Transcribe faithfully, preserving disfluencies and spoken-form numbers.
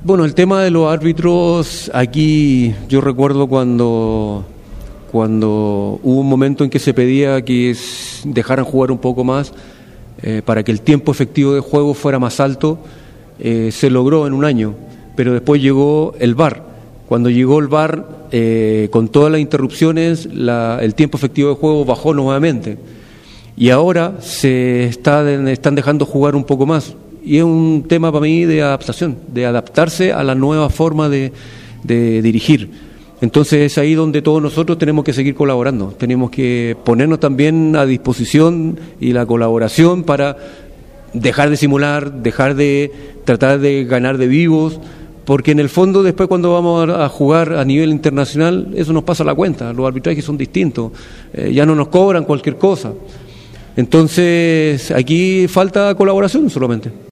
Bueno, el tema de los árbitros, aquí yo recuerdo cuando, cuando hubo un momento en que se pedía que es, dejaran jugar un poco más eh, para que el tiempo efectivo de juego fuera más alto, eh, se logró en un año, pero después llegó el V A R. Cuando llegó el V A R, eh, con todas las interrupciones, la, el tiempo efectivo de juego bajó nuevamente y ahora se está, están dejando jugar un poco más. Y es un tema para mí de adaptación, de adaptarse a la nueva forma de, de dirigir. Entonces es ahí donde todos nosotros tenemos que seguir colaborando, tenemos que ponernos también a disposición y la colaboración para dejar de simular, dejar de tratar de ganar de vivos, porque en el fondo después cuando vamos a jugar a nivel internacional eso nos pasa la cuenta, los arbitrajes son distintos, eh, ya no nos cobran cualquier cosa. Entonces aquí falta colaboración solamente.